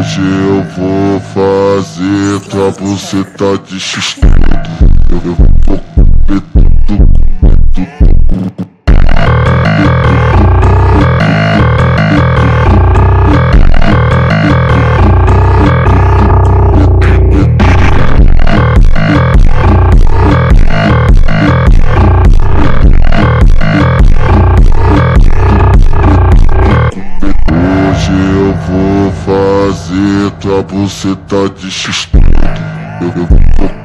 Hoje eu vou fazer tua buceta de x-tudo. Eu vou comer tudo. Fazer tua buceta de x-tudo. Eu vou